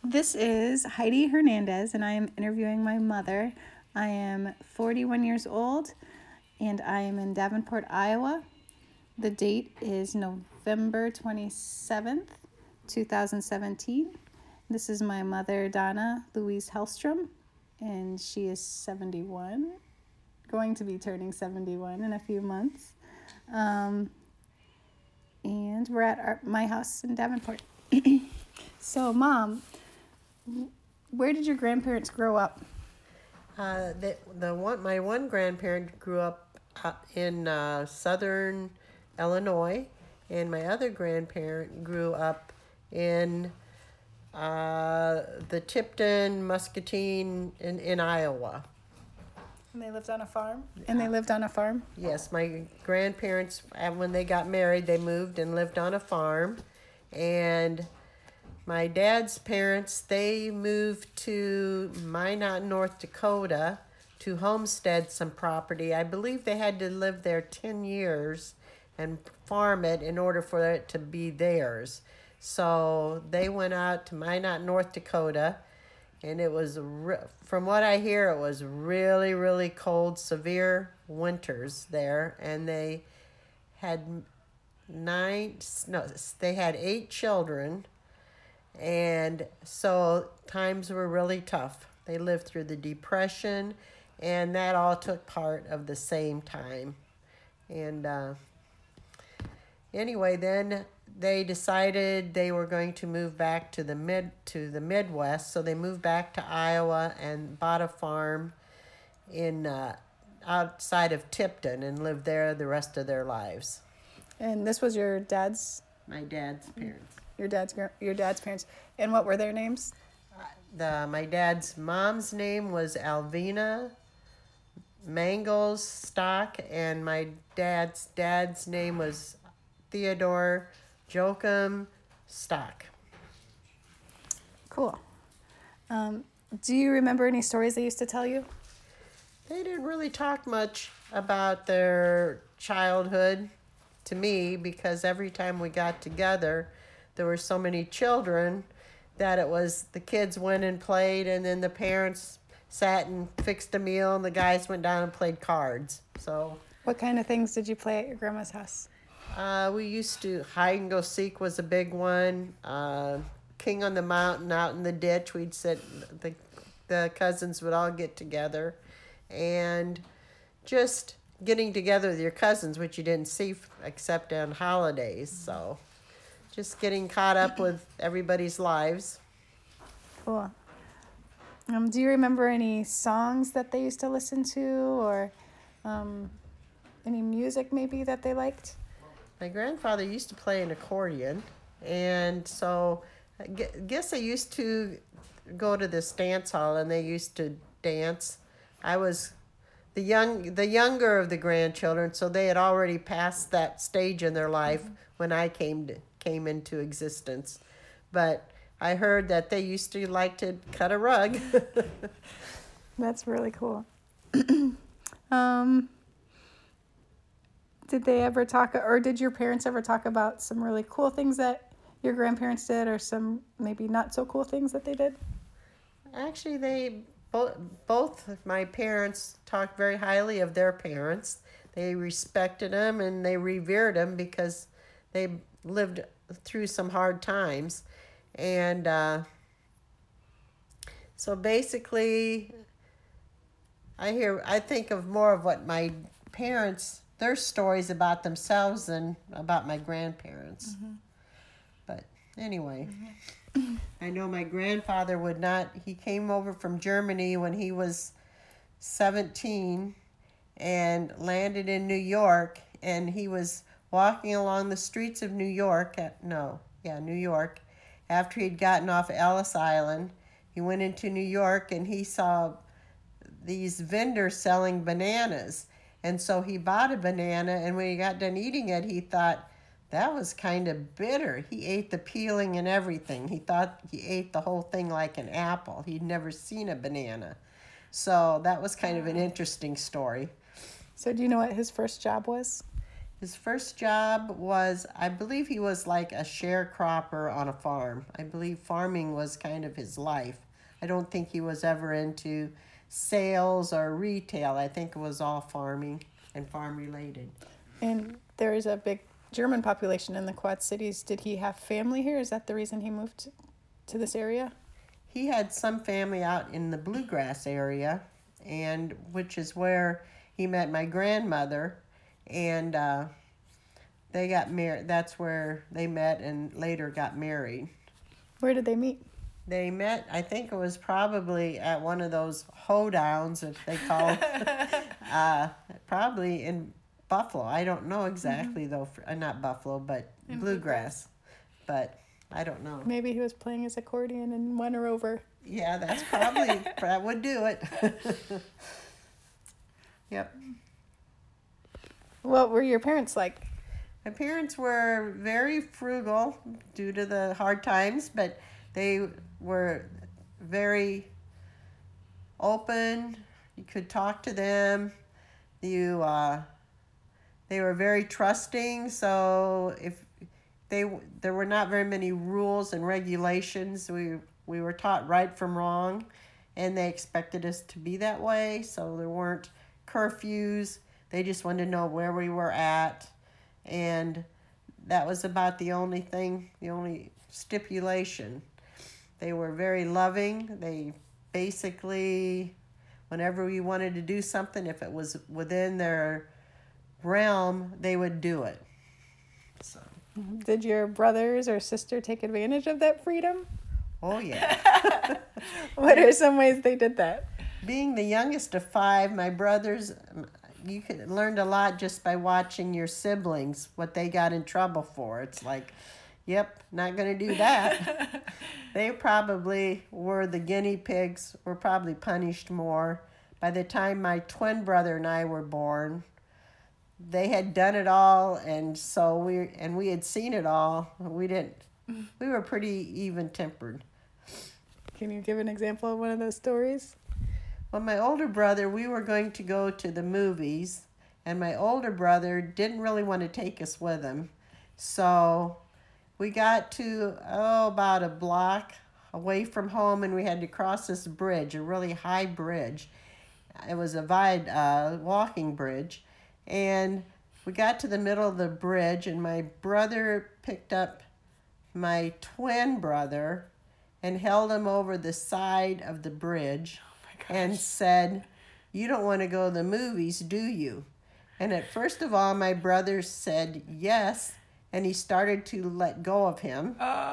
This is Heidi Hernandez, and I am interviewing my mother. I am 41 years old, and I am in Davenport, Iowa. The date is November 27th, 2017. This is my mother, Donna Louise Hellstrom, and she is 71, going to be turning 71 in a few months. And we're at my house in Davenport. So, Mom, where did your grandparents grow up? My one grandparent grew up in southern Illinois, and my other grandparent grew up in the Tipton, Muscatine in Iowa. And they lived on a farm? And they lived on a farm? Yes, my grandparents, when they got married, they moved and lived on a farm. And my dad's parents, they moved to Minot, North Dakota to homestead some property. I believe they had to live there 10 years and farm it in order for it to be theirs. So they went out to Minot, North Dakota, and it was, from what I hear, it was really, really cold, severe winters there. And they had they had 8 children. And so times were really tough. They lived through the Depression, and that all took part of the same time. And anyway, then they decided they were going to move back to the Midwest. So they moved back to Iowa and bought a farm in outside of Tipton and lived there the rest of their lives. And this was your dad's? My dad's parents. Your dad's parents. And what were their names? My dad's mom's name was Alvina Mangles Stock, and my dad's name was Theodore Joachim Stock. Cool. Do you remember any stories they used to tell you? They didn't really talk much about their childhood to me, because every time we got together, there were so many children that it was the kids went and played, and then the parents sat and fixed a meal, and the guys went down and played cards. So, what kind of things did you play at your grandma's house? We used to, hide and go seek was a big one. King on the Mountain out in the ditch. We'd sit, the cousins would all get together, and just getting together with your cousins, which you didn't see except on holidays. So just getting caught up with everybody's lives. Cool. Do you remember any songs that they used to listen to, or any music maybe that they liked? My grandfather used to play an accordion, and so I guess I used to go to this dance hall, and they used to dance. I was the younger of the grandchildren, so they had already passed that stage in their life when I came into existence. But I heard that they used to like to cut a rug. That's really cool. Did they ever talk, or did your parents ever talk about some really cool things that your grandparents did, or some maybe not so cool things that they did? Actually, they both of my parents talked very highly of their parents. They respected them and they revered them because they lived through some hard times. And so basically, I think of more of what my parents, their stories about themselves than about my grandparents. Mm-hmm. But anyway, I know my grandfather he came over from Germany when he was 17 and landed in New York, and he was walking along the streets of New York, New York, after he'd gotten off Ellis Island. He went into New York and he saw these vendors selling bananas. And so he bought a banana, and when he got done eating it, he thought that was kind of bitter. He ate the peeling and everything. He thought he ate the whole thing like an apple. He'd never seen a banana. So that was kind of an interesting story. So do you know what his first job was? His first job was, I believe he was like a sharecropper on a farm. I believe farming was kind of his life. I don't think he was ever into sales or retail. I think it was all farming and farm related. And there is a big German population in the Quad Cities. Did he have family here? Is that the reason he moved to this area? He had some family out in the Bluegrass area, and which is where he met my grandmother, and they got married. That's where they met and later got married. Where did they meet? They met, I think it was probably at one of those hoedowns, if they call it, probably in Buffalo. I don't know exactly though, not Buffalo, but In Bluegrass. But I don't know. Maybe he was playing his accordion and won her over. Yeah, that's probably, that would do it. Yep. What were your parents like? My parents were very frugal due to the hard times, but they were very open. You could talk to them. They were very trusting. So if there were not very many rules and regulations. We were taught right from wrong, and they expected us to be that way. So there weren't curfews. They just wanted to know where we were at, and that was about the only thing, the only stipulation. They were very loving. They basically, whenever we wanted to do something, if it was within their realm, they would do it. So. Did your brothers or sister take advantage of that freedom? Oh, yeah. What are some ways they did that? Being the youngest of 5, my brothers, you learned a lot just by watching your siblings, what they got in trouble for. It's like, yep, not going to do that. They probably were the guinea pigs, were probably punished more. By the time my twin brother and I were born, they had done it all, and so we had seen it all. We were pretty even-tempered. Can you give an example of one of those stories? Well, my older brother, we were going to go to the movies, and my older brother didn't really want to take us with him. So we got to, about a block away from home, and we had to cross this bridge, a really high bridge. It was a walking bridge. And we got to the middle of the bridge, and my brother picked up my twin brother and held him over the side of the bridge and said, "You don't want to go to the movies, do you?" And at first of all, my brother said yes, and he started to let go of him.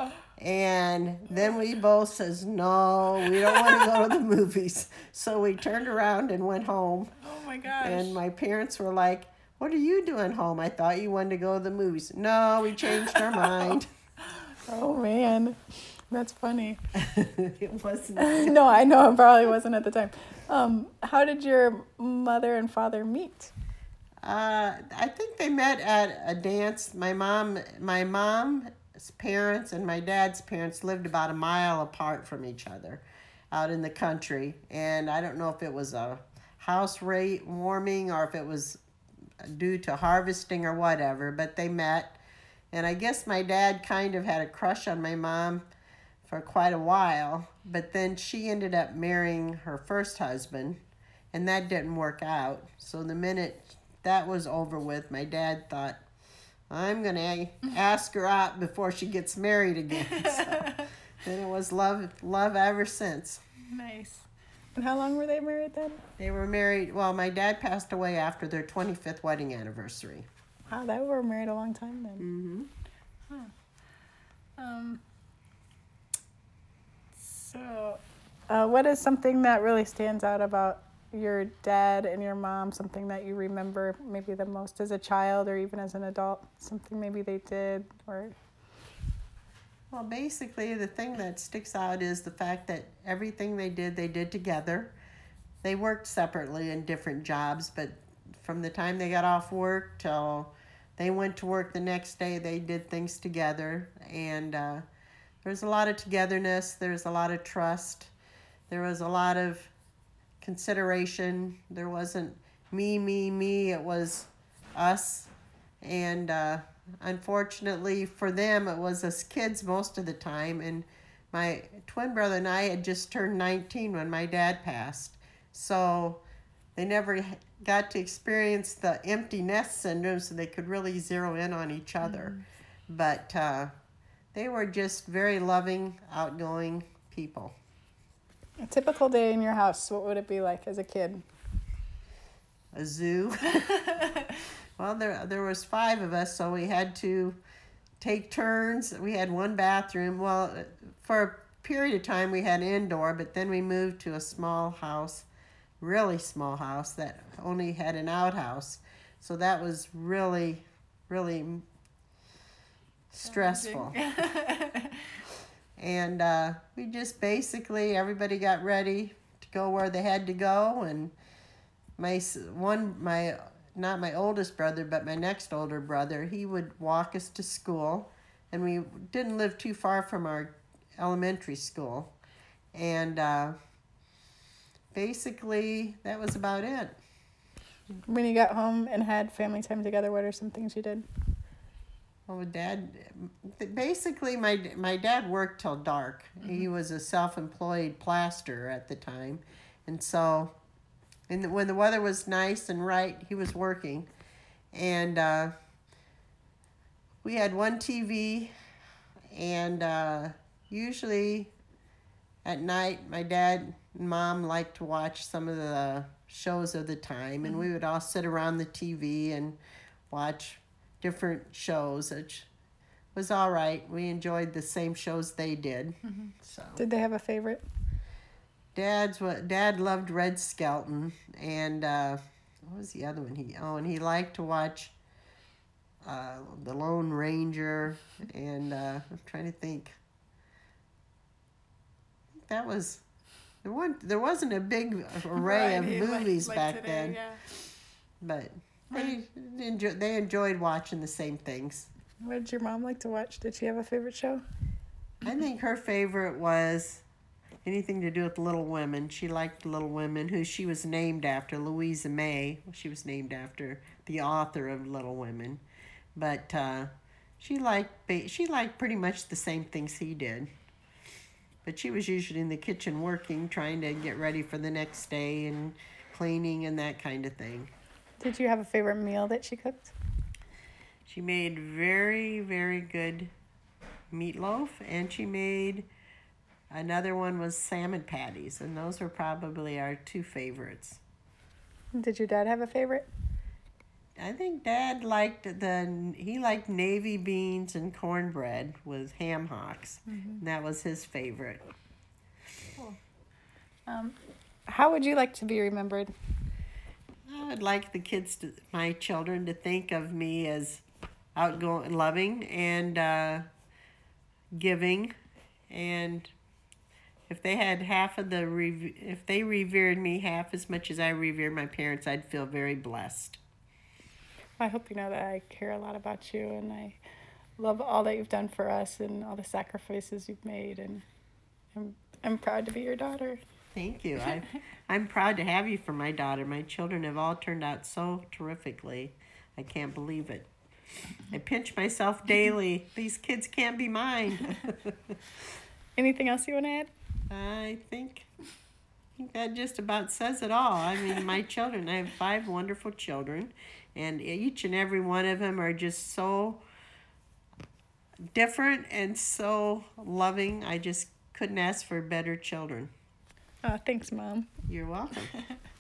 And then we both says, "No, we don't want to go to the movies." So we turned around and went home. Oh my gosh. And my parents were like, "What are you doing home? I thought you wanted to go to the movies." "No, we changed our mind." Oh man, that's funny. It wasn't. No, I know it probably wasn't at the time. How did your mother and father meet? I think they met at a dance. My mom's parents and my dad's parents lived about a mile apart from each other out in the country. And I don't know if it was a house rate warming or if it was due to harvesting or whatever, but they met. And I guess my dad kind of had a crush on my mom for quite a while, but then she ended up marrying her first husband, and that didn't work out. So the minute that was over with, my dad thought, "I'm going to ask her out before she gets married again." So then it was love ever since. Nice. And how long were they married then? They were married, well, my dad passed away after their 25th wedding anniversary. Wow, they were married a long time then. Mm-hmm. So, what is something that really stands out about your dad and your mom, something that you remember maybe the most as a child or even as an adult, something maybe they did or... Well, basically, the thing that sticks out is the fact that everything they did together. They worked separately in different jobs, but from the time they got off work till they went to work the next day, they did things together. And there's a lot of togetherness. There's a lot of trust. There was a lot of consideration. There wasn't me. It was us. And unfortunately for them, it was us kids most of the time. And my twin brother and I had just turned 19 when my dad passed. So they never got to experience the empty nest syndrome, so they could really zero in on each other. But they were just very loving, outgoing people. A typical day in your house, what would it be like as a kid? A zoo. Well, there was 5 of us, so we had to take turns. We had one bathroom. Well, for a period of time we had indoor, but then we moved to a small house, really small house that only had an outhouse. So that was really, really stressful. And we just basically, everybody got ready to go where they had to go. And not my oldest brother, but my next older brother, he would walk us to school. And we didn't live too far from our elementary school. And basically, that was about it. When you got home and had family time together, what are some things you did? Well, basically, my dad worked till dark. He was a self-employed plasterer at the time. And so, when the weather was nice and right, he was working. And we had one TV, and usually at night, my dad and mom liked to watch some of the shows of the time, and we would all sit around the TV and watch different shows, which was all right. We enjoyed the same shows they did. So Did they have a favorite? Dad loved Red Skelton, and what was the other one? And he liked to watch The Lone Ranger, and I'm trying to think. There wasn't a big array of movies like back today, then, yeah. but they enjoyed watching the same things. What did your mom like to watch? Did she have a favorite show? I think her favorite was anything to do with Little Women. She liked Little Women, who she was named after, Louisa May. She was named after the author of Little Women. But she liked pretty much the same things he did. But she was usually in the kitchen working, trying to get ready for the next day and cleaning and that kind of thing. Did you have a favorite meal that she cooked? She made very, very good meatloaf, and she made another one was salmon patties, and those were probably our 2 favorites. Did your dad have a favorite? I think Dad liked navy beans and cornbread with ham hocks. And that was his favorite. Cool. How would you like to be remembered? I would like my children to think of me as outgoing, loving, and giving. And if they had if they revered me half as much as I revered my parents, I'd feel very blessed. I hope you know that I care a lot about you, and I love all that you've done for us and all the sacrifices you've made, and I'm proud to be your daughter. Thank you. I'm proud to have you for my daughter. My children have all turned out so terrifically. I can't believe it. I pinch myself daily. These kids can't be mine. Anything else you want to add? I think that just about says it all. I mean, my children, I have 5 wonderful children, and each and every one of them are just so different and so loving. I just couldn't ask for better children. Thanks, Mom. You're welcome.